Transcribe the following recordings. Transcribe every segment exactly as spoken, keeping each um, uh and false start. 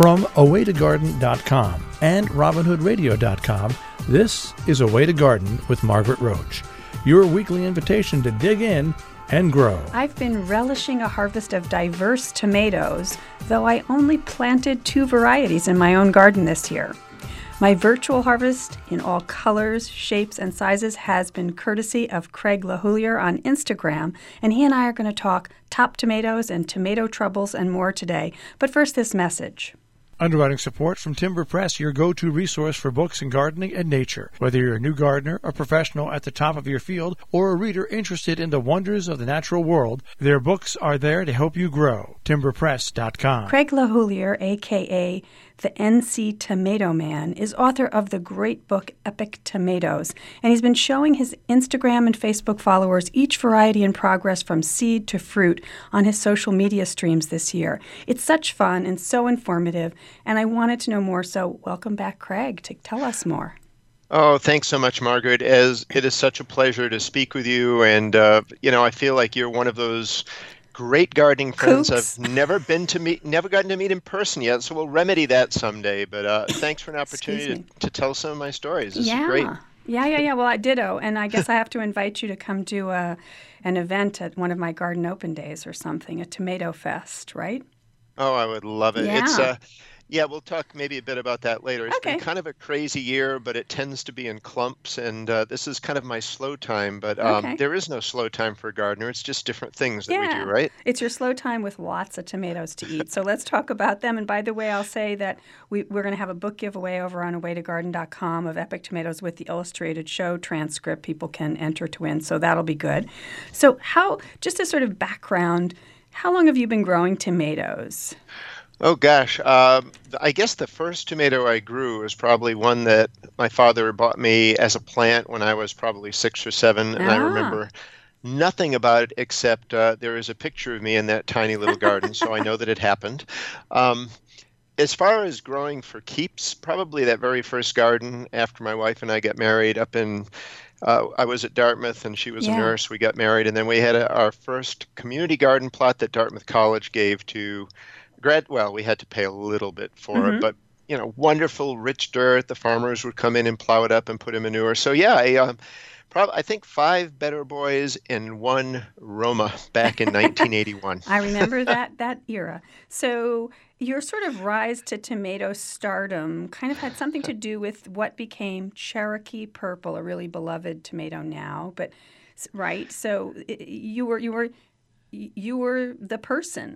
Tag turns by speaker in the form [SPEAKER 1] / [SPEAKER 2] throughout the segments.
[SPEAKER 1] From a way to garden dot com and robin hood radio dot com, this is A Way to Garden with Margaret Roach, your weekly invitation to dig in and grow.
[SPEAKER 2] I've been relishing a harvest of diverse tomatoes, though I only planted two varieties in my own garden this year. My virtual harvest in all colors, shapes, and sizes has been courtesy of Craig LaHoulier on Instagram, and he and I are going to talk top tomatoes and tomato troubles and more today. But first, this message.
[SPEAKER 1] Underwriting support from Timber Press, your go-to resource for books in gardening and nature. Whether you're a new gardener, a professional at the top of your field, or a reader interested in the wonders of the natural world, their books are there to help you grow. timber press dot com.
[SPEAKER 2] Craig LaHoulier, a k a the N C Tomato Man, is author of the great book Epic Tomatoes, and he's been showing his Instagram and Facebook followers each variety in progress from seed to fruit on his social media streams this year. It's such fun and so informative, and I wanted to know more, so welcome back, Craig, to tell us more.
[SPEAKER 3] Oh, thanks so much, Margaret. As it is such a pleasure to speak with you, and uh, you know, I feel like you're one of those great gardening friends
[SPEAKER 2] Coops.
[SPEAKER 3] I've never been to meet, never gotten to meet in person yet, so we'll remedy that someday. But uh, thanks for an opportunity to, to tell some of my stories. This
[SPEAKER 2] yeah.
[SPEAKER 3] is great.
[SPEAKER 2] Yeah, yeah, yeah. Well, I ditto, and I guess I have to invite you to come do a, an event at one of my garden open days or something, a tomato fest, right?
[SPEAKER 3] Oh, I would love it.
[SPEAKER 2] Yeah.
[SPEAKER 3] It's uh, yeah, we'll talk maybe a bit about that later. It's
[SPEAKER 2] Okay.
[SPEAKER 3] been kind of a crazy year, but it tends to be in clumps, and uh, this is kind of my slow time. But um,
[SPEAKER 2] Okay.
[SPEAKER 3] there is no slow time for a gardener. It's just different things that we
[SPEAKER 2] Yeah.
[SPEAKER 3] do, right?
[SPEAKER 2] It's your slow time with lots of tomatoes to eat. So let's talk about them. And by the way, I'll say that we, we're going to have a book giveaway over on a way to garden dot com of Epic Tomatoes with the illustrated show transcript. People can enter to win, so that'll be good. So how, just as sort of background, how long have you been growing tomatoes?
[SPEAKER 3] Oh gosh, um, I guess the first tomato I grew was probably one that my father bought me as a plant when I was probably six or seven, and I
[SPEAKER 2] Ah.
[SPEAKER 3] remember nothing about it except uh, there is a picture of me in that tiny little garden, so I know that it happened. Um, as far as growing for keeps, probably that very first garden after my wife and I got married up in Uh, I was at Dartmouth and she was
[SPEAKER 2] Yeah.
[SPEAKER 3] a nurse. We got married, and then we had a, our first community garden plot that Dartmouth College gave to grad. Well, we had to pay a little bit for
[SPEAKER 2] Mhm.
[SPEAKER 3] it, but you know, wonderful rich dirt. The farmers would come in and plow it up and put in manure. So yeah, I, um, prob- I think five Better Boys and one Roma back in nineteen eighty-one.
[SPEAKER 2] I remember that that era. So your sort of rise to tomato stardom kind of had something to do with what became Cherokee Purple, a really beloved tomato now. But right, so i- you were you were you were the person.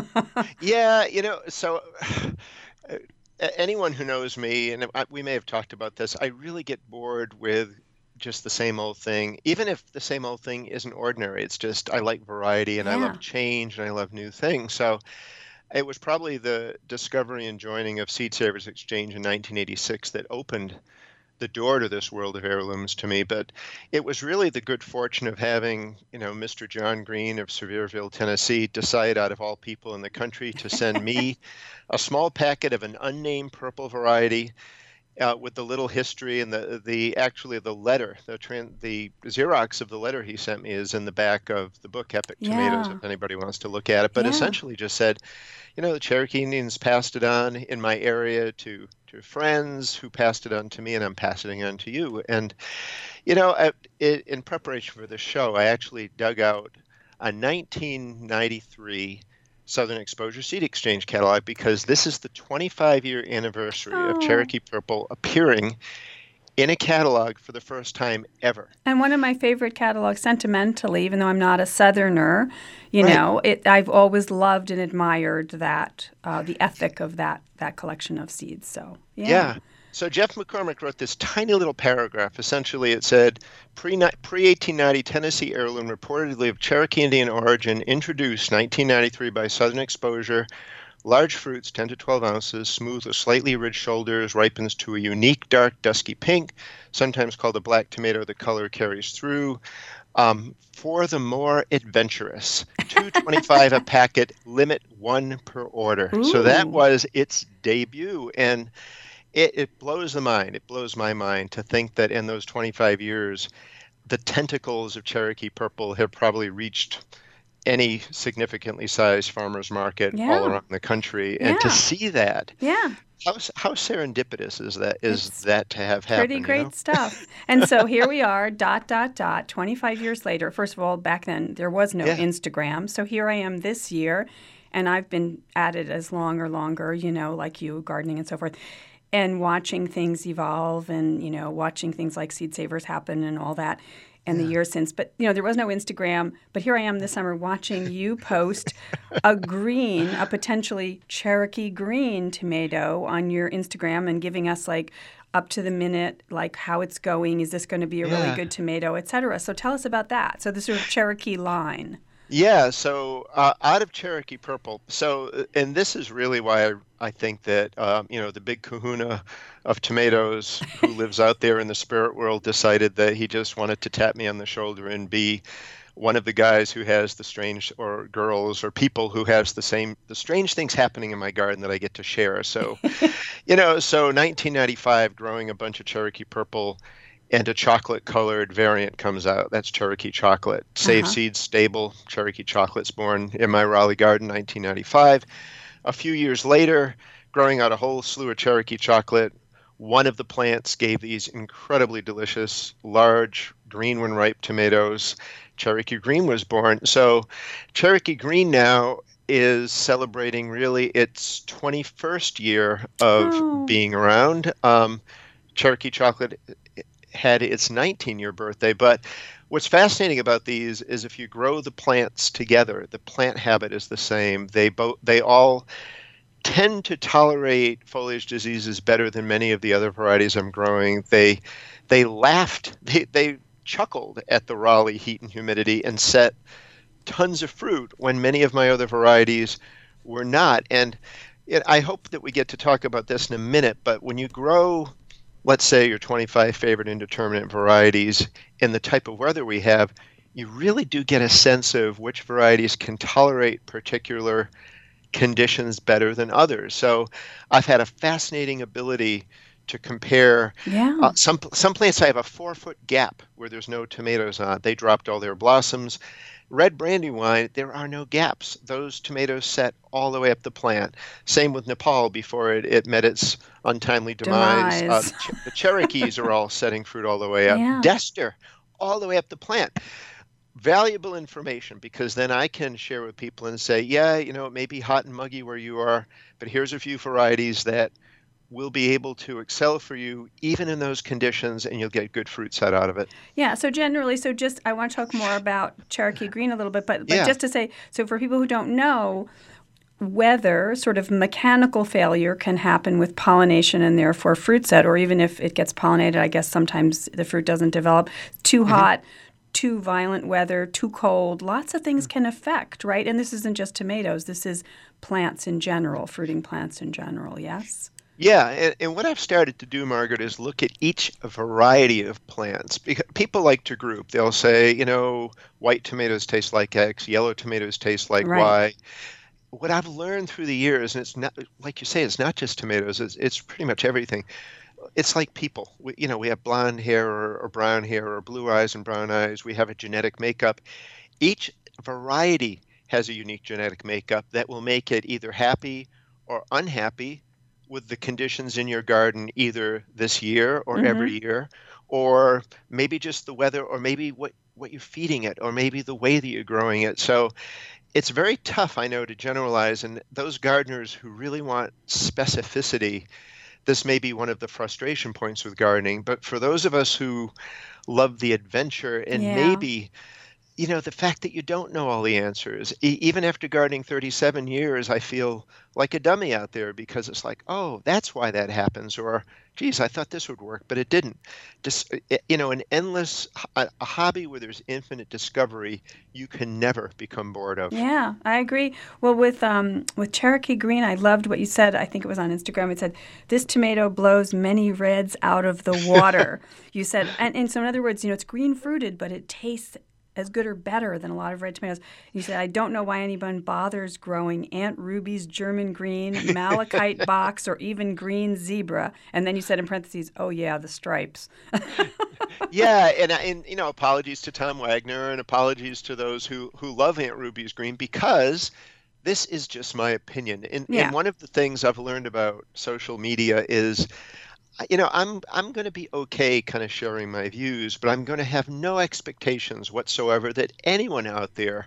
[SPEAKER 3] Yeah, you know, so uh, anyone who knows me, and I, we may have talked about this, I really get bored with just the same old thing, even if the same old thing isn't ordinary. It's just I like variety and I
[SPEAKER 2] Yeah.
[SPEAKER 3] love change and I love new things. So it was probably the discovery and joining of Seed Savers Exchange in nineteen eighty-six that opened the door to this world of heirlooms to me. But it was really the good fortune of having, you know, Mister John Green of Sevierville, Tennessee, decide out of all people in the country to send me a small packet of an unnamed purple variety uh, with the little history and the the actually the letter, the tran- the Xerox of the letter he sent me is in the back of the book Epic Tomatoes,
[SPEAKER 2] Yeah.
[SPEAKER 3] if anybody wants to look at it. But
[SPEAKER 2] Yeah.
[SPEAKER 3] essentially just said, you know, the Cherokee Indians passed it on in my area to to friends who passed it on to me, and I'm passing it on to you. And you know, I, it, in preparation for the show, I actually dug out a nineteen ninety-three Southern Exposure Seed Exchange catalog because this is the twenty-five year anniversary
[SPEAKER 2] Oh.
[SPEAKER 3] of Cherokee Purple appearing in a catalog for the first time ever.
[SPEAKER 2] And one of my favorite catalogs, sentimentally, even though I'm not a Southerner, you
[SPEAKER 3] Right.
[SPEAKER 2] know, it, I've always loved and admired that, uh, the ethic of that that collection of seeds. So, yeah.
[SPEAKER 3] Yeah. So Jeff McCormick wrote this tiny little paragraph. Essentially, it said, pre eighteen ninety Tennessee heirloom reportedly of Cherokee Indian origin, introduced nineteen ninety-three by Southern Exposure. Large fruits, ten to twelve ounces, smooth with slightly ridged shoulders, ripens to a unique dark dusky pink, sometimes called a black tomato. The color carries through. Um, for the more adventurous, two twenty-five a packet, limit one per order. So that
[SPEAKER 2] Ooh.
[SPEAKER 3] was its debut, and it, it blows the mind. It blows my mind to think that in those twenty-five years, the tentacles of Cherokee Purple have probably reached any significantly sized farmer's market
[SPEAKER 2] Yeah.
[SPEAKER 3] all around the country. And to
[SPEAKER 2] Yeah.
[SPEAKER 3] see that,
[SPEAKER 2] Yeah.
[SPEAKER 3] how, s- how serendipitous is that, is
[SPEAKER 2] It's
[SPEAKER 3] that to have
[SPEAKER 2] pretty
[SPEAKER 3] happen, you
[SPEAKER 2] great
[SPEAKER 3] know?
[SPEAKER 2] stuff. And so here we are, dot, dot, dot, twenty-five years later. First of all, back then there was no
[SPEAKER 3] Yeah.
[SPEAKER 2] Instagram. So here I am this year, and I've been at it as long or longer, you know, like you, gardening and so forth, and watching things evolve and, you know, watching things like Seed Savers happen and all that and the years since. But, you know, there was no Instagram. But here I am this summer watching you post a green, a potentially Cherokee green tomato on your Instagram and giving us like up to the minute, like how it's going. Is this going to be a really
[SPEAKER 3] Yeah.
[SPEAKER 2] good tomato, et cetera. So tell us about that. So this is a Cherokee line.
[SPEAKER 3] Yeah, so uh, out of Cherokee Purple. So, uh, and this is really why I, I think that, um, you know, the big kahuna of tomatoes who lives out there in the spirit world decided that he just wanted to tap me on the shoulder and be one of the guys who has the strange, or girls or people who has the same, the strange things happening in my garden that I get to share. So, you know, so nineteen ninety-five, growing a bunch of Cherokee Purple, and a chocolate colored variant comes out. That's Cherokee Chocolate. Save
[SPEAKER 2] Uh-huh.
[SPEAKER 3] Seeds stable, Cherokee Chocolate's born in my Raleigh garden, nineteen ninety-five. A few years later, growing out a whole slew of Cherokee Chocolate, one of the plants gave these incredibly delicious, large, green when ripe tomatoes. Cherokee Green was born. So Cherokee Green now is celebrating really its twenty-first year of
[SPEAKER 2] Oh,
[SPEAKER 3] being around. Um, Cherokee Chocolate had its nineteen-year birthday. But what's fascinating about these is if you grow the plants together, the plant habit is the same. They both they all tend to tolerate foliage diseases better than many of the other varieties I'm growing. They they laughed, they, they chuckled at the Raleigh heat and humidity and set tons of fruit when many of my other varieties were not. And it, I hope that we get to talk about this in a minute, but when you grow, let's say, your twenty-five favorite indeterminate varieties in the type of weather we have, you really do get a sense of which varieties can tolerate particular conditions better than others. So I've had a fascinating ability to compare.
[SPEAKER 2] yeah.
[SPEAKER 3] Uh, some some plants I have a four foot gap where there's no tomatoes on. They dropped all their blossoms. Red Brandywine, there are no gaps. Those tomatoes set all the way up the plant. Same with Nepal before it, it met its untimely demise. Uh,
[SPEAKER 2] Demise.
[SPEAKER 3] the, Ch- the Cherokees are all setting fruit all the way up.
[SPEAKER 2] Yeah.
[SPEAKER 3] Dester, all the way up the plant. Valuable information, because then I can share with people and say, yeah, you know, it may be hot and muggy where you are, but here's a few varieties that will be able to excel for you even in those conditions, and you'll get good fruit set out of it.
[SPEAKER 2] Yeah, so generally, so just I want to talk more about Cherokee Green a little bit, but but
[SPEAKER 3] Yeah.
[SPEAKER 2] just to say, so for people who don't know, weather, sort of mechanical failure can happen with pollination and therefore fruit set, or even if it gets pollinated, I guess sometimes the fruit doesn't develop. Too hot, too violent weather, too cold, lots of things can affect, right? And this isn't just tomatoes, this is plants in general, fruiting plants in general, yes?
[SPEAKER 3] Yeah, and, and what I've started to do, Margaret, is look at each variety of plants. Because people like to group. They'll say, you know, white tomatoes taste like X, yellow tomatoes taste like
[SPEAKER 2] Right.
[SPEAKER 3] Y. What I've learned through the years, and it's not, like you say, it's not just tomatoes, it's, it's pretty much everything. It's like people. We, you know, we have blonde hair or, or brown hair or blue eyes and brown eyes. We have a genetic makeup. Each variety has a unique genetic makeup that will make it either happy or unhappy with the conditions in your garden either this year or
[SPEAKER 2] Mhm.
[SPEAKER 3] every year, or maybe just the weather, or maybe what, what you're feeding it, or maybe the way that you're growing it. So it's very tough, I know, to generalize. And those gardeners who really want specificity, this may be one of the frustration points with gardening. But for those of us who love the adventure and
[SPEAKER 2] Yeah.
[SPEAKER 3] maybe, you know, the fact that you don't know all the answers, e- even after gardening thirty-seven years, I feel like a dummy out there because it's like, oh, that's why that happens. Or, geez, I thought this would work, but it didn't. Just, uh, you know, an endless, a, a hobby where there's infinite discovery, you can never become bored of.
[SPEAKER 2] Yeah, I agree. Well, with um, with Cherokee Green, I loved what you said. I think it was on Instagram. It said, "This tomato blows many reds out of the water." You said, and, and so in other words, you know, it's green fruited, but it tastes as good or better than a lot of red tomatoes. You said, I don't know why anyone bothers growing Aunt Ruby's German green, malachite box, or even green zebra. And then you said in parentheses, oh yeah, the stripes.
[SPEAKER 3] Yeah, and, and you know, apologies to Tom Wagner and apologies to those who, who love Aunt Ruby's green, because this is just my opinion. And,
[SPEAKER 2] Yeah.
[SPEAKER 3] and one of the things I've learned about social media is, you know, I'm I'm going to be okay kind of sharing my views, but I'm going to have no expectations whatsoever that anyone out there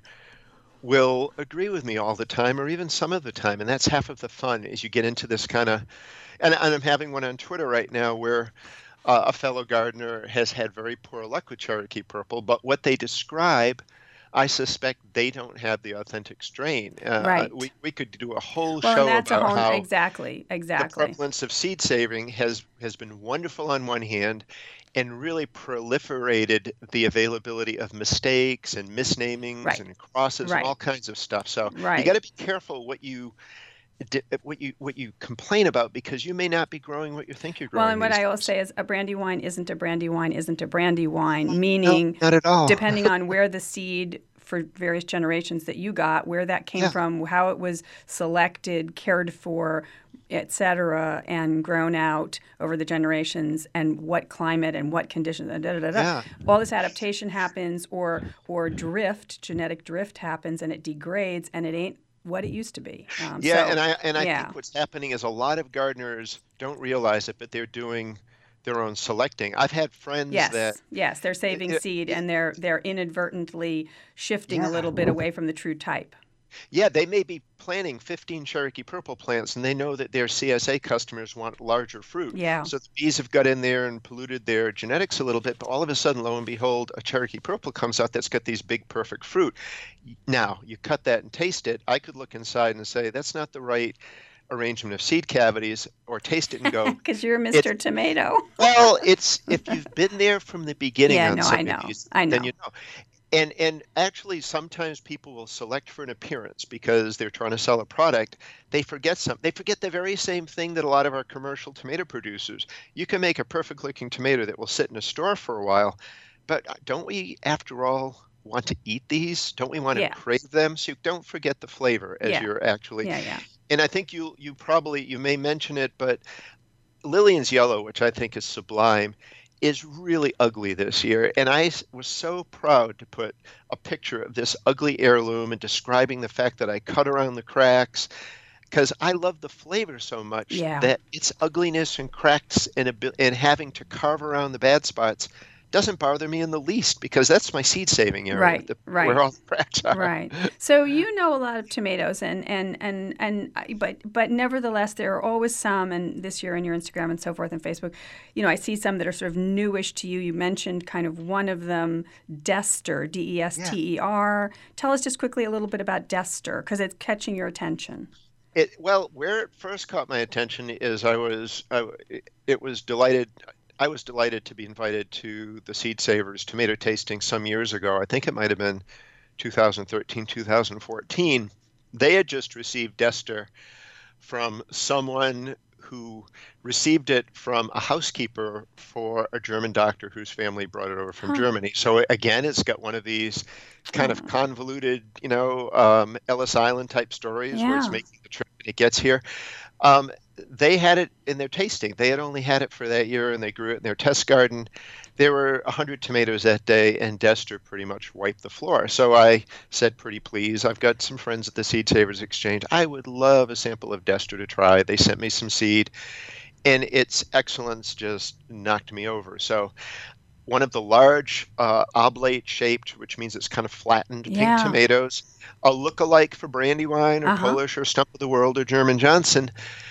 [SPEAKER 3] will agree with me all the time, or even some of the time. And that's half of the fun, is you get into this kind of, and, and I'm having one on Twitter right now where uh, a fellow gardener has had very poor luck with Cherokee Purple, but what they describe, I suspect they don't have the authentic strain. Uh,
[SPEAKER 2] Right.
[SPEAKER 3] We, we could do a whole
[SPEAKER 2] Well,
[SPEAKER 3] show
[SPEAKER 2] and that's a
[SPEAKER 3] about
[SPEAKER 2] whole,
[SPEAKER 3] how
[SPEAKER 2] exactly,
[SPEAKER 3] the
[SPEAKER 2] exactly.
[SPEAKER 3] prevalence of seed saving has has been wonderful on one hand, and really proliferated the availability of mistakes and misnamings
[SPEAKER 2] Right.
[SPEAKER 3] and crosses
[SPEAKER 2] Right.
[SPEAKER 3] and all kinds of stuff. So you
[SPEAKER 2] Right.
[SPEAKER 3] got to be careful what you di- what you what you complain about, because you may not be growing what you think you're growing.
[SPEAKER 2] Well, and what
[SPEAKER 3] these
[SPEAKER 2] I always
[SPEAKER 3] days.
[SPEAKER 2] say is a brandy wine isn't a brandy wine isn't a brandy wine,
[SPEAKER 3] No,
[SPEAKER 2] meaning
[SPEAKER 3] not at all.
[SPEAKER 2] depending on where the seed for various generations that you got, where that came
[SPEAKER 3] Yeah.
[SPEAKER 2] from, how it was selected, cared for, et cetera, and grown out over the generations, and what climate and what conditions, and da, da, da, da.
[SPEAKER 3] Yeah.
[SPEAKER 2] All this adaptation happens, or or drift, genetic drift happens, and it degrades, and it ain't what it used to be. Um,
[SPEAKER 3] Yeah,
[SPEAKER 2] so,
[SPEAKER 3] and I and I
[SPEAKER 2] yeah.
[SPEAKER 3] think what's happening is a lot of gardeners don't realize it, but they're doing their own selecting. I've had friends
[SPEAKER 2] Yes,
[SPEAKER 3] that
[SPEAKER 2] yes, they're saving
[SPEAKER 3] it-
[SPEAKER 2] seed,
[SPEAKER 3] it-
[SPEAKER 2] and they're they're inadvertently shifting a
[SPEAKER 3] Yeah.
[SPEAKER 2] little bit away from the true type.
[SPEAKER 3] Yeah, they may be planting fifteen Cherokee Purple plants, and they know that their C S A customers want larger fruit.
[SPEAKER 2] Yeah.
[SPEAKER 3] So the bees have got in there and polluted their genetics a little bit, but all of a sudden, lo and behold, a Cherokee Purple comes out that's got these big, perfect fruit. Now, you cut that and taste it. I could look inside and say, that's not the right arrangement of seed cavities, or taste it and go,
[SPEAKER 2] Because you're Mister
[SPEAKER 3] It's-
[SPEAKER 2] Tomato.
[SPEAKER 3] well, it's if you've been there from the beginning
[SPEAKER 2] Yeah,
[SPEAKER 3] on
[SPEAKER 2] no,
[SPEAKER 3] some
[SPEAKER 2] I
[SPEAKER 3] of
[SPEAKER 2] know.
[SPEAKER 3] these,
[SPEAKER 2] I
[SPEAKER 3] then
[SPEAKER 2] know.
[SPEAKER 3] you know. And and actually, sometimes people will select for an appearance because they're trying to sell a product. They forget some. They forget the very same thing that a lot of our commercial tomato producers. You can make a perfect-looking tomato that will sit in a store for a while, but don't we, after all, want to eat these? Don't we want to
[SPEAKER 2] Yeah.
[SPEAKER 3] crave them? So you don't forget the flavor as
[SPEAKER 2] Yeah.
[SPEAKER 3] you're actually.
[SPEAKER 2] Yeah, yeah.
[SPEAKER 3] And I think you you probably you may mention it, but Lillian's Yellow, which I think is sublime, is really ugly this year. And I s- was so proud to put a picture of this ugly heirloom and describing the fact that I cut around the cracks, because I love the flavor so much
[SPEAKER 2] Yeah.
[SPEAKER 3] that its ugliness and cracks and, abi- and having to carve around the bad spots doesn't bother me in the least, because that's my seed saving area,
[SPEAKER 2] Right,
[SPEAKER 3] the,
[SPEAKER 2] right.
[SPEAKER 3] where all the cracks are.
[SPEAKER 2] Right. So you know a lot of tomatoes, and and and and I- but but nevertheless, there are always some. And this year on your Instagram and so forth and Facebook, you know, I see some that are sort of newish to you. You mentioned kind of one of them, Dester, D E S T E R. Tell us just quickly a little bit about Dester, because it's catching your attention.
[SPEAKER 3] It, well, where it first caught my attention is I was, I, it was delighted. I was delighted to be invited to the Seed Savers tomato tasting some years ago. I think it might have been two thousand thirteen, two thousand fourteen. They had just received Dester from someone who received it from a housekeeper for a German doctor whose family brought it over from
[SPEAKER 2] Huh.
[SPEAKER 3] Germany. So again, it's got one of these kind of convoluted, you know, um, Ellis Island type stories where it's
[SPEAKER 2] Yeah.
[SPEAKER 3] making the trip and it gets here. Um, they had it in their tasting. They had only had it for that year, and they grew it in their test garden. There were one hundred tomatoes that day, and Dester pretty much wiped the floor. So I said, pretty please, I've got some friends at the Seed Savers Exchange. I would love a sample of Dester to try. They sent me some seed, and its excellence just knocked me over. So one of the large uh, oblate shaped, which means it's kind of flattened pink
[SPEAKER 2] Yeah.
[SPEAKER 3] tomatoes, a look-alike for Brandywine or
[SPEAKER 2] Uh-huh.
[SPEAKER 3] Polish or Stump of the World or German Johnson.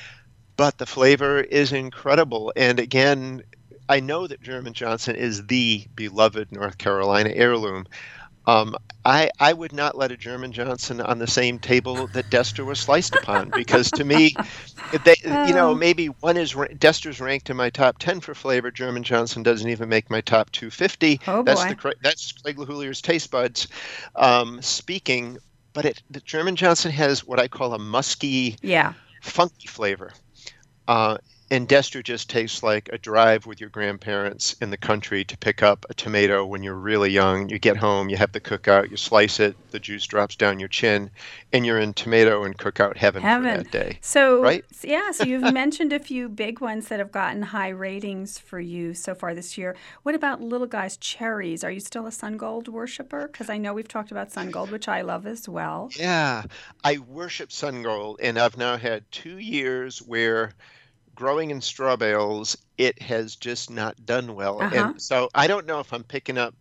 [SPEAKER 3] But the flavor is incredible. And again, I know that German Johnson is the beloved North Carolina heirloom. Um, I, I would not let a German Johnson on the same table that Dester was sliced upon, because to me, they, you know,
[SPEAKER 2] Oh.
[SPEAKER 3] maybe one is ra- Dester's ranked in my top ten for flavor. German Johnson doesn't even make my top two hundred fifty.
[SPEAKER 2] Oh,
[SPEAKER 3] that's
[SPEAKER 2] boy.
[SPEAKER 3] the Cra- that's Craig LaHoulier's taste buds um, speaking. But it, the German Johnson has what I call a musky,
[SPEAKER 2] Yeah.
[SPEAKER 3] funky flavor. Uh, And Dester just tastes like a drive with your grandparents in the country to pick up a tomato when you're really young. You get home, you have the cookout, you slice it, the juice drops down your chin, and you're in tomato and cookout heaven,
[SPEAKER 2] Heaven.
[SPEAKER 3] for that day.
[SPEAKER 2] So,
[SPEAKER 3] Right?
[SPEAKER 2] yeah, so you've mentioned a few big ones that have gotten high ratings for you so far this year. What about Little Guy's cherries? Are you still a Sun Gold worshiper? Because I know we've talked about Sun Gold, which I love as well.
[SPEAKER 3] Yeah, I worship Sun Gold, and I've now had two years where growing in straw bales, it has just not done well.
[SPEAKER 2] Uh-huh.
[SPEAKER 3] And so I don't know if I'm picking up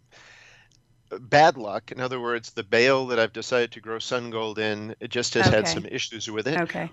[SPEAKER 3] bad luck. In other words, the bale that I've decided to grow Sun Gold in, it just has had
[SPEAKER 2] Okay.
[SPEAKER 3] some issues with it.
[SPEAKER 2] Okay.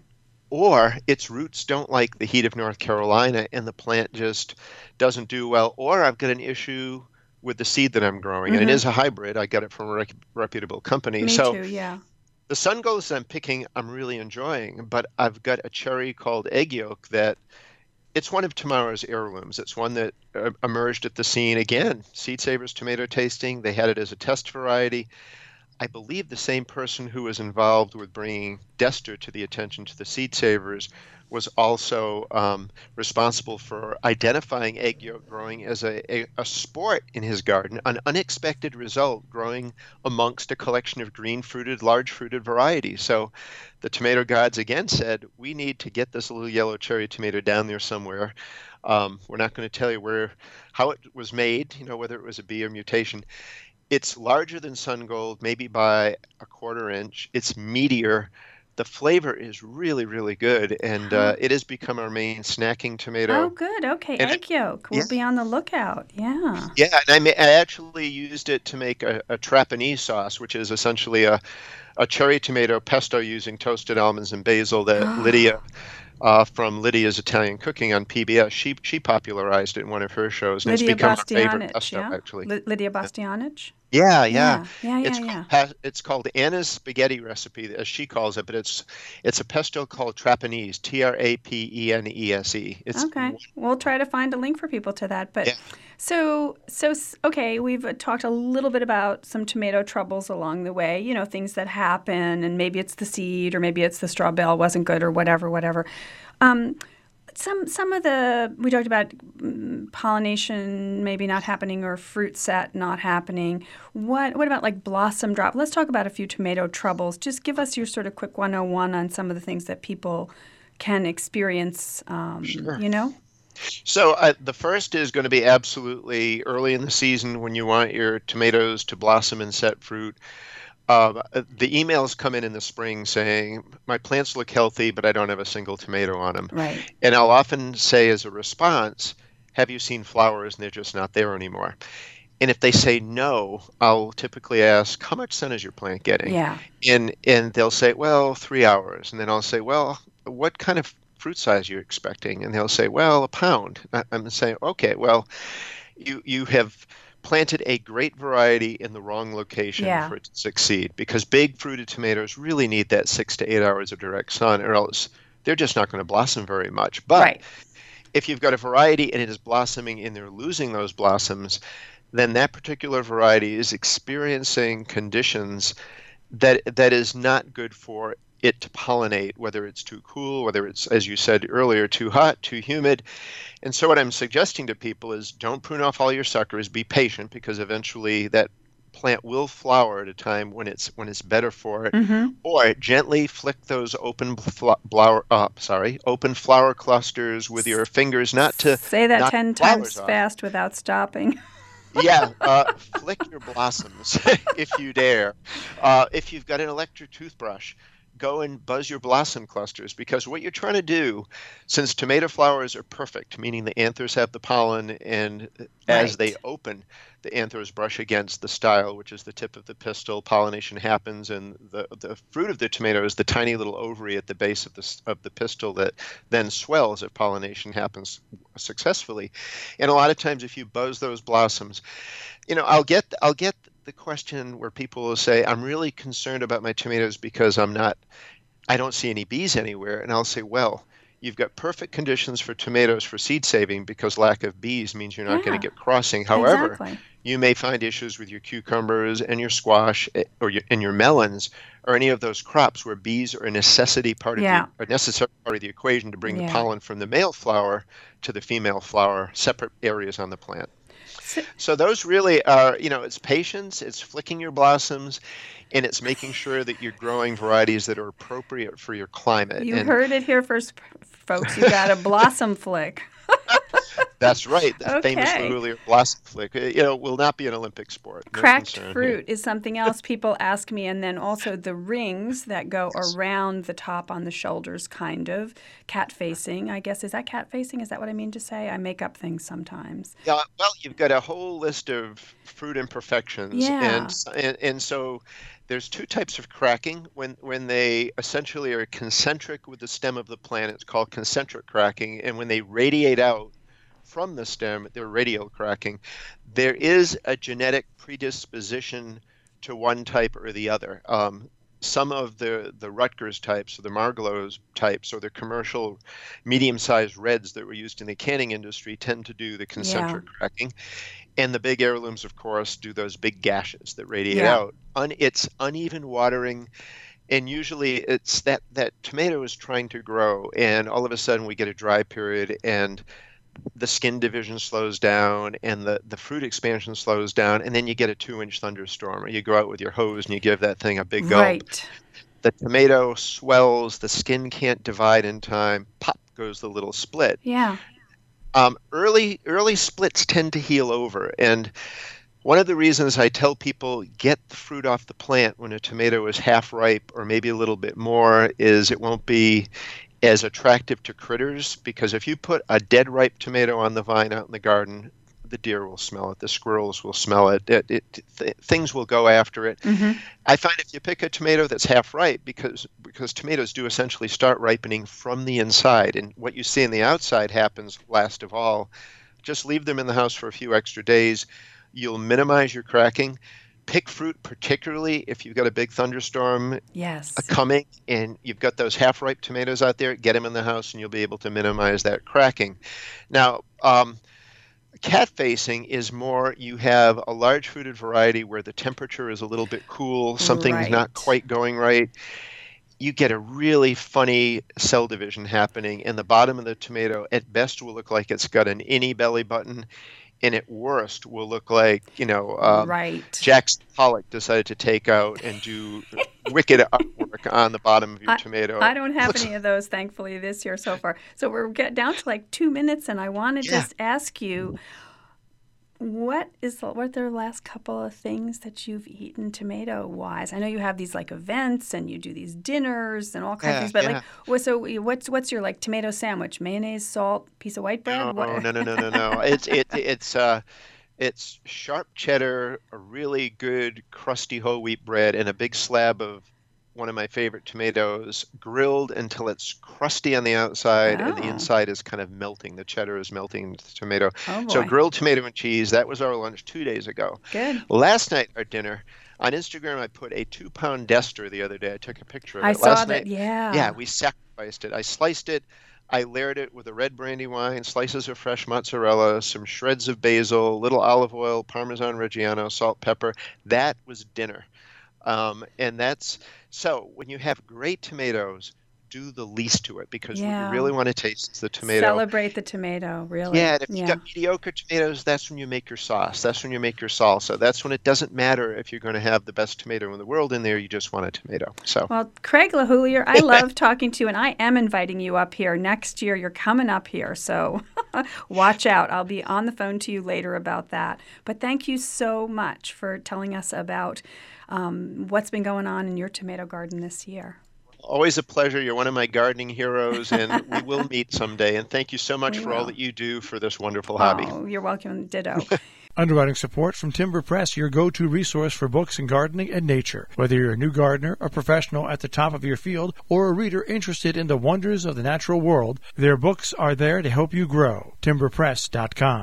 [SPEAKER 3] Or its roots don't like the heat of North Carolina and the plant just doesn't do well. Or I've got an issue with the seed that I'm growing. And it
[SPEAKER 2] Mhm.
[SPEAKER 3] is a hybrid. I got it from a rec- reputable company.
[SPEAKER 2] Me
[SPEAKER 3] So
[SPEAKER 2] too, yeah.
[SPEAKER 3] the Sun Golds that I'm picking, I'm really enjoying, but I've got a cherry called Egg Yolk that it's one of tomorrow's heirlooms. It's one that uh, emerged at the scene again. Seed Savers tomato tasting. They had it as a test variety. I believe the same person who was involved with bringing Dester to the attention to the Seed Savers was also um, responsible for identifying egg yolk growing as a, a, a sport in his garden, an unexpected result growing amongst a collection of green fruited, large fruited varieties. So the tomato gods again said, we need to get this little yellow cherry tomato down there somewhere. Um, we're not going to tell you where, how it was made, you know, whether it was a bee or mutation. It's larger than Sun Gold, maybe by a quarter inch. It's meatier. The flavor is really, really good, and
[SPEAKER 2] Huh.
[SPEAKER 3] uh, it has become our main snacking
[SPEAKER 2] Oh,
[SPEAKER 3] tomato.
[SPEAKER 2] good. Okay.
[SPEAKER 3] And
[SPEAKER 2] Egg yolk.
[SPEAKER 3] yeah,
[SPEAKER 2] We'll be on the lookout. Yeah.
[SPEAKER 3] yeah, and I, ma- I actually used it to make a, a Trapanese sauce, which is essentially a, a cherry tomato pesto using toasted almonds and basil that Lydia uh, from Lydia's Italian Cooking on P B S, she she popularized it in one of her shows, and it's
[SPEAKER 2] Lydia
[SPEAKER 3] become our favorite
[SPEAKER 2] Bastianich,
[SPEAKER 3] pesto,
[SPEAKER 2] yeah?
[SPEAKER 3] actually.
[SPEAKER 2] Ly- Lydia
[SPEAKER 3] Yeah.
[SPEAKER 2] Bastianich?
[SPEAKER 3] Yeah, yeah.
[SPEAKER 2] Yeah, yeah, yeah,
[SPEAKER 3] It's called
[SPEAKER 2] yeah.
[SPEAKER 3] pa- it's called Anna's spaghetti recipe, as she calls it, but it's it's a pesto called Trapanese, T R A P E N E S E. It's
[SPEAKER 2] Okay. We'll try to find a link for people to that. But
[SPEAKER 3] yeah,
[SPEAKER 2] so, so s- okay, we've uh, talked a little bit about some tomato troubles along the way, you know, things that happen, and maybe it's the seed or maybe it's the straw bale wasn't good or whatever, whatever. Um, some some of the we talked about mm, pollination maybe not happening or fruit set not happening. What what about like blossom drop? Let's talk about a few tomato troubles. Just give us your sort of quick one oh one on some of the things that people can experience. Um,
[SPEAKER 3] sure.
[SPEAKER 2] you know.
[SPEAKER 3] So uh, the first is going to be absolutely early in the season when you want your tomatoes to blossom and set fruit. Uh, the emails come in in the spring saying, my plants look healthy, but I don't have a single tomato on them.
[SPEAKER 2] Right.
[SPEAKER 3] And I'll often say as a response, have you seen flowers? And they're just not there anymore. And if they say no, I'll typically ask, how much sun is your plant getting?
[SPEAKER 2] Yeah.
[SPEAKER 3] And and they'll say, well, three hours. And then I'll say, well, what kind of fruit size are you expecting? And they'll say, well, a pound. I- I'm saying, okay, well, you you have planted a great variety in the wrong location
[SPEAKER 2] Yeah.
[SPEAKER 3] for it to succeed, because big fruited tomatoes really need that six to eight hours of direct sun, or else they're just not going to blossom very much. But
[SPEAKER 2] Right.
[SPEAKER 3] if you've got a variety and it is blossoming and they're losing those blossoms, then that particular variety is experiencing conditions that that is not good for it to pollinate, whether it's too cool, whether it's, as you said earlier, too hot, too humid. And so what I'm suggesting to people is don't prune off all your suckers, be patient, because eventually that plant will flower at a time when it's when it's better for it.
[SPEAKER 2] Mm-hmm.
[SPEAKER 3] Or gently flick those open fl- flower uh, sorry, open flower clusters with your fingers, not to
[SPEAKER 2] Say that
[SPEAKER 3] knock
[SPEAKER 2] ten
[SPEAKER 3] the flowers
[SPEAKER 2] times
[SPEAKER 3] off.
[SPEAKER 2] fast without stopping.
[SPEAKER 3] Yeah, uh, flick your blossoms if you dare. Uh, if you've got an electric toothbrush, go and buzz your blossom clusters, because what you're trying to do, since tomato flowers are perfect, meaning the anthers have the pollen, and as they
[SPEAKER 2] Right.
[SPEAKER 3] open, the anthers brush against the style, which is the tip of the pistil, pollination happens, and the, the fruit of the tomato is the tiny little ovary at the base of the, s- of the pistil that then swells if pollination happens successfully. And a lot of times if you buzz those blossoms, you know, I'll get I'll get the question where people will say, I'm really concerned about my tomatoes because I'm not, I don't see any bees anywhere. And I'll say, well, you've got perfect conditions for tomatoes for seed saving because lack of bees means you're not
[SPEAKER 2] Yeah,
[SPEAKER 3] going to get crossing. However,
[SPEAKER 2] exactly.
[SPEAKER 3] you may find issues with your cucumbers and your squash or your, and your melons or any of those crops where bees are a necessity part of
[SPEAKER 2] Yeah.
[SPEAKER 3] the a necessary part of the equation to bring
[SPEAKER 2] Yeah.
[SPEAKER 3] the pollen from the male flower to the female flower, separate areas on the plant.
[SPEAKER 2] So,
[SPEAKER 3] So those really are, you know, it's patience, it's flicking your blossoms, and it's making sure that you're growing varieties that are appropriate for your climate.
[SPEAKER 2] you
[SPEAKER 3] and
[SPEAKER 2] heard it here first, folks. You got a blossom flick.
[SPEAKER 3] That's right. The famous
[SPEAKER 2] Okay.
[SPEAKER 3] Lihuli blossom flick. Uh, You know, will not be an Olympic sport. No
[SPEAKER 2] Cracked
[SPEAKER 3] concern
[SPEAKER 2] fruit
[SPEAKER 3] here.
[SPEAKER 2] is something else people ask me, and then also the rings that go around the top on the shoulders, kind of cat facing. I guess is that cat facing? Is that what I mean to say? I make up things sometimes.
[SPEAKER 3] Yeah, well, you've got a whole list of fruit imperfections,
[SPEAKER 2] Yeah.
[SPEAKER 3] and and and so there's two types of cracking. When when they essentially are concentric with the stem of the plant, it's called concentric cracking, and when they radiate out from the stem, they're radial cracking. There is a genetic predisposition to one type or the other. Um, some of the, the Rutgers types or the Marglos types or the commercial medium-sized reds that were used in the canning industry tend to do the concentric cracking. And the big heirlooms, of course, do those big gashes that radiate
[SPEAKER 2] Yeah.
[SPEAKER 3] out. Un, it's uneven watering. And usually it's that, that tomato is trying to grow, and all of a sudden we get a dry period, and the skin division slows down and the, the fruit expansion slows down, and then you get a two-inch thunderstorm, or you go out with your hose and you give that thing a big gulp.
[SPEAKER 2] Right.
[SPEAKER 3] The tomato swells, the skin can't divide in time, pop goes the little split.
[SPEAKER 2] Yeah.
[SPEAKER 3] Um, early early splits tend to heal over, and one of the reasons I tell people get the fruit off the plant when a tomato is half ripe or maybe a little bit more is it won't be as attractive to critters, because if you put a dead ripe tomato on the vine out in the garden, the deer will smell it, the squirrels will smell it, it, it th- things will go after it.
[SPEAKER 2] Mm-hmm.
[SPEAKER 3] I find if you pick a tomato that's half ripe, because because tomatoes do essentially start ripening from the inside, and what you see in the outside happens last of all, just leave them in the house for a few extra days. You'll minimize your cracking. Pick fruit, particularly if you've got a big thunderstorm
[SPEAKER 2] Yes.
[SPEAKER 3] coming and you've got those half-ripe tomatoes out there, get them in the house and you'll be able to minimize that cracking. Now, um, cat facing is more you have a large fruited variety where the temperature is a little bit cool, something's
[SPEAKER 2] Right.
[SPEAKER 3] not quite going right. You get a really funny cell division happening, and the bottom of the tomato at best will look like it's got an innie belly button, and at worst will look like, you know, um,
[SPEAKER 2] Right.
[SPEAKER 3] Jackson Pollock decided to take out and do wicked artwork on the bottom of your
[SPEAKER 2] I-
[SPEAKER 3] tomato.
[SPEAKER 2] I don't have
[SPEAKER 3] Looks-
[SPEAKER 2] any of those, thankfully, this year so far. So we're get down to like two minutes, and I want to
[SPEAKER 3] Yeah.
[SPEAKER 2] just ask you, what is the, what are the last couple of things that you've eaten tomato-wise? I know you have these like events, and you do these dinners and all kinds
[SPEAKER 3] Yeah,
[SPEAKER 2] of things. But
[SPEAKER 3] yeah.
[SPEAKER 2] like, what, so what's what's your like tomato sandwich? Mayonnaise, salt, piece of white bread?
[SPEAKER 3] No,
[SPEAKER 2] What-
[SPEAKER 3] no, no, no, no, no. It's it it's uh it's sharp cheddar, a really good crusty whole wheat bread, and a big slab of one of my favorite tomatoes, grilled until it's crusty on the outside and the
[SPEAKER 2] Oh.
[SPEAKER 3] inside is kind of melting. The cheddar is melting into the tomato.
[SPEAKER 2] Oh
[SPEAKER 3] So
[SPEAKER 2] boy.
[SPEAKER 3] grilled tomato and cheese, that was our lunch two days ago.
[SPEAKER 2] Good.
[SPEAKER 3] Last night, our dinner, on Instagram, I put a two-pound Dester the other day. I took a picture of
[SPEAKER 2] I
[SPEAKER 3] it.
[SPEAKER 2] saw
[SPEAKER 3] Last
[SPEAKER 2] that.
[SPEAKER 3] night,
[SPEAKER 2] Yeah.
[SPEAKER 3] yeah, we sacrificed it. I sliced it. I layered it with a red brandy wine, slices of fresh mozzarella, some shreds of basil, little olive oil, Parmesan Reggiano, salt, pepper. That was dinner. Um, and that's so when you have great tomatoes, do the least to it, because what
[SPEAKER 2] Yeah.
[SPEAKER 3] you really want to taste is the tomato.
[SPEAKER 2] Celebrate the tomato, really.
[SPEAKER 3] Yeah, and if
[SPEAKER 2] yeah.
[SPEAKER 3] you've got mediocre tomatoes, that's when you make your sauce. That's when you make your salsa. That's when it doesn't matter if you're going to have the best tomato in the world in there. You just want a tomato. So
[SPEAKER 2] Well, Craig LaHoulier, I love talking to you, and I am inviting you up here next year. You're coming up here, so watch out. I'll be on the phone to you later about that. But thank you so much for telling us about um, what's been going on in your tomato garden this year.
[SPEAKER 3] always a pleasure. You're one of my gardening heroes, and we will meet someday. And thank you so much
[SPEAKER 2] We
[SPEAKER 3] for all
[SPEAKER 2] will.
[SPEAKER 3] that you do for this wonderful hobby.
[SPEAKER 2] Oh, you're welcome. Ditto.
[SPEAKER 1] Underwriting support from Timber Press, your go-to resource for books in gardening and nature. Whether you're a new gardener, a professional at the top of your field, or a reader interested in the wonders of the natural world, their books are there to help you grow. timber press dot com.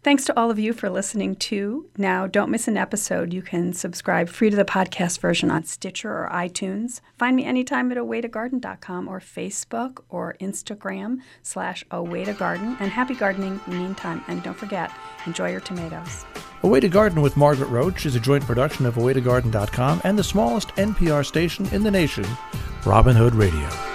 [SPEAKER 2] Thanks to all of you for listening too. Now, don't miss an episode. You can subscribe free to the podcast version on Stitcher or iTunes. Find me anytime at a way to garden dot com or Facebook or Instagram slash a way to garden. And happy gardening meantime. And don't forget, enjoy your tomatoes.
[SPEAKER 1] A Way to Garden with Margaret Roach is a joint production of a way to garden dot com and the smallest N P R station in the nation, Robin Hood Radio.